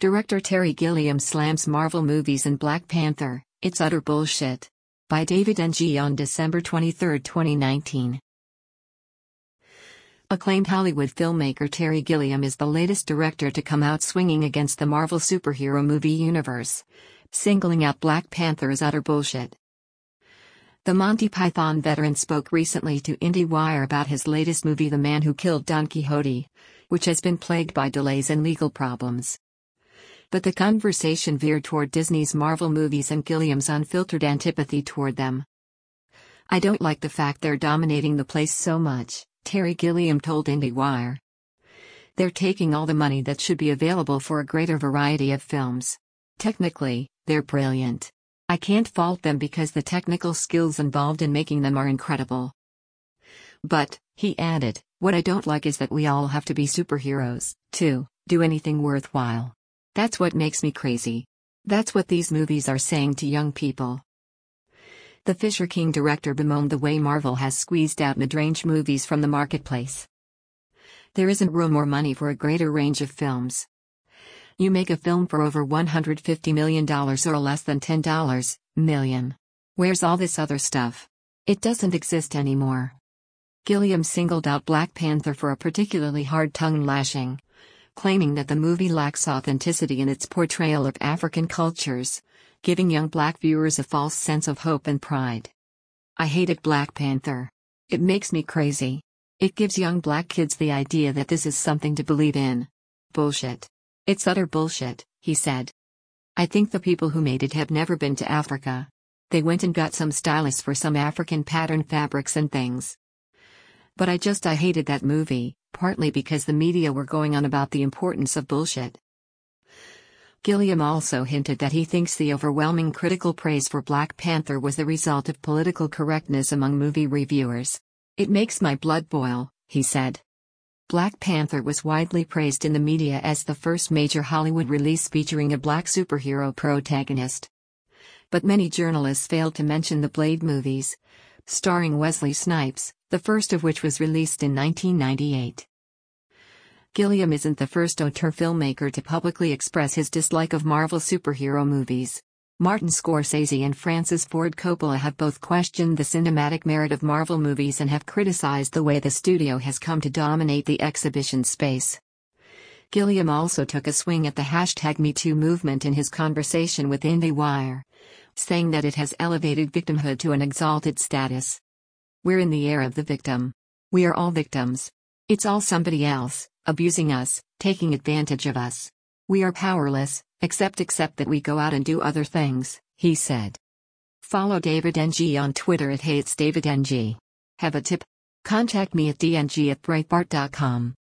Director Terry Gilliam slams Marvel movies and Black Panther, "It's utter bullshit." By David Ng on December 23, 2019. Acclaimed Hollywood filmmaker Terry Gilliam is the latest director to come out swinging against the Marvel superhero movie universe, singling out Black Panther as utter bullshit. The Monty Python veteran spoke recently to IndieWire about his latest movie The Man Who Killed Don Quixote, which has been plagued by delays and legal problems. But the conversation veered toward Disney's Marvel movies and Gilliam's unfiltered antipathy toward them. "I don't like the fact they're dominating the place so much," Terry Gilliam told IndieWire. "They're taking all the money that should be available for a greater variety of films. Technically, they're brilliant. I can't fault them because the technical skills involved in making them are incredible. But," he added, "what I don't like is that we all have to be superheroes, to do anything worthwhile. That's what makes me crazy. That's what these movies are saying to young people." The Fisher King director bemoaned the way Marvel has squeezed out mid-range movies from the marketplace. "There isn't room or money for a greater range of films. You make a film for over $150 million or less than $10 million. Where's all this other stuff? It doesn't exist anymore." Gilliam singled out Black Panther for a particularly hard tongue lashing, claiming that the movie lacks authenticity in its portrayal of African cultures, giving young black viewers a false sense of hope and pride. "I hated Black Panther. It makes me crazy. It gives young black kids the idea that this is something to believe in. Bullshit. It's utter bullshit," he said. "I think the people who made it have never been to Africa. They went and got some stylists for some African pattern fabrics and things. But I hated that movie, partly because the media were going on about the importance of bullshit." Gilliam also hinted that he thinks the overwhelming critical praise for Black Panther was the result of political correctness among movie reviewers. "It makes my blood boil," he said. Black Panther was widely praised in the media as the first major Hollywood release featuring a black superhero protagonist. But many journalists failed to mention the Blade movies, starring Wesley Snipes, the first of which was released in 1998. Gilliam isn't the first auteur filmmaker to publicly express his dislike of Marvel superhero movies. Martin Scorsese and Francis Ford Coppola have both questioned the cinematic merit of Marvel movies and have criticized the way the studio has come to dominate the exhibition space. Gilliam also took a swing at the #MeToo movement in his conversation with IndieWire, saying that it has elevated victimhood to an exalted status. "We're in the era of the victim. We are all victims. It's all somebody else, abusing us, taking advantage of us. We are powerless, except that we go out and do other things," he said. Follow David Ng on Twitter @HatesDavidNG. Have a tip? Contact me at dng@breitbart.com.